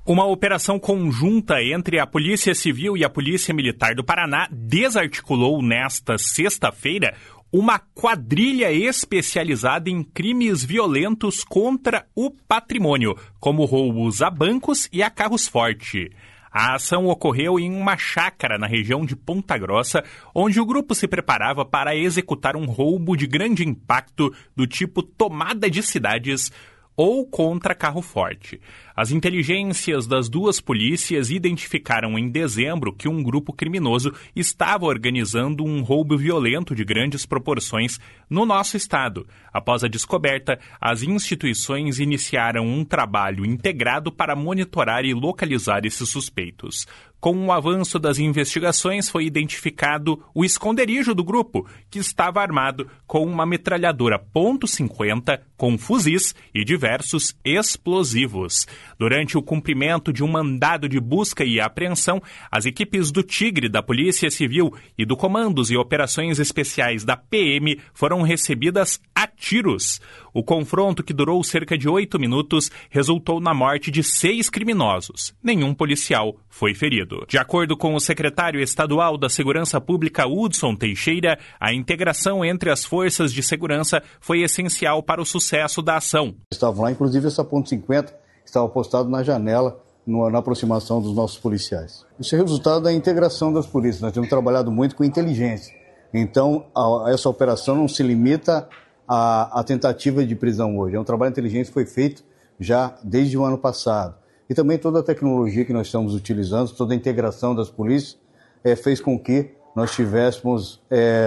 Uma operação conjunta entre a Polícia Civil e a Polícia Militar do Paraná desarticulou nesta sexta-feira uma quadrilha especializada em crimes violentos contra o patrimônio, como roubos a bancos e a carros forte. A ação ocorreu em uma chácara na região de Ponta Grossa, onde o grupo se preparava para executar um roubo de grande impacto do tipo tomada de cidades ou contra carro forte. As inteligências das duas polícias identificaram em dezembro que um grupo criminoso estava organizando um roubo violento de grandes proporções no nosso estado. Após a descoberta, as instituições iniciaram um trabalho integrado para monitorar e localizar esses suspeitos. Com o avanço das investigações, foi identificado o esconderijo do grupo, que estava armado com uma metralhadora .50, com fuzis e diversos explosivos. Durante o cumprimento de um mandado de busca e apreensão, as equipes do Tigre, da Polícia Civil e do Comandos e Operações Especiais da PM foram recebidas a tiros. O confronto, que durou cerca de 8 minutos, resultou na morte de 6 criminosos. Nenhum policial foi ferido. De acordo com o secretário estadual da Segurança Pública, Hudson Teixeira, a integração entre as forças de segurança foi essencial para o sucesso da ação. Estavam lá, inclusive essa .50 estava postado na janela, na aproximação dos nossos policiais. Isso é resultado da integração das polícias. Nós temos trabalhado muito com inteligência. Então, essa operação não se limita à tentativa de prisão hoje. É um trabalho de inteligência que foi feito já desde o ano passado. E também toda a tecnologia que nós estamos utilizando, toda a integração das polícias, fez com que nós tivéssemos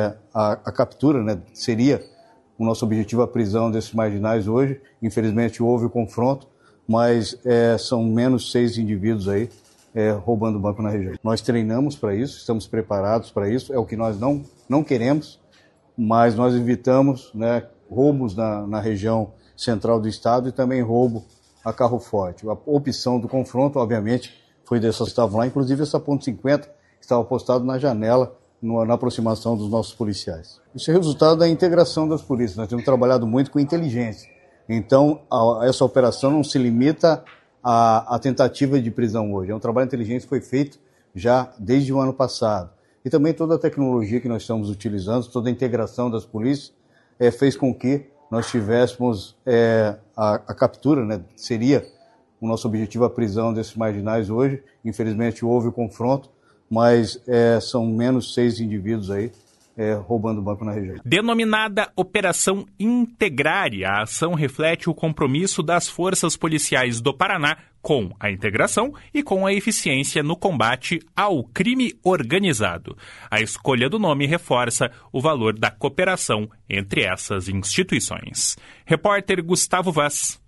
a captura, né? Seria o nosso objetivo a prisão desses marginais hoje. Infelizmente houve o confronto, mas são menos 6 indivíduos aí roubando o banco na região. Nós treinamos para isso, estamos preparados para isso, é o que nós não queremos, mas nós evitamos, né, roubos na região central do estado e também roubo a carro forte. A opção do confronto, obviamente, foi dessas que estavam lá, inclusive essa .50 estava postado na janela, na aproximação dos nossos policiais. Isso é resultado da integração das polícias. Nós temos trabalhado muito com inteligência. Então, essa operação não se limita à tentativa de prisão hoje. É um trabalho de inteligência que foi feito já desde o ano passado. E também toda a tecnologia que nós estamos utilizando, toda a integração das polícias, fez com que nós tivéssemos a captura, né? Seria o nosso objetivo a prisão desses marginais hoje. Infelizmente houve o confronto, mas são menos 6 indivíduos aí roubando o banco na região. Denominada Operação Integrária, a ação reflete o compromisso das forças policiais do Paraná com a integração e com a eficiência no combate ao crime organizado. A escolha do nome reforça o valor da cooperação entre essas instituições. Repórter Gustavo Vaz.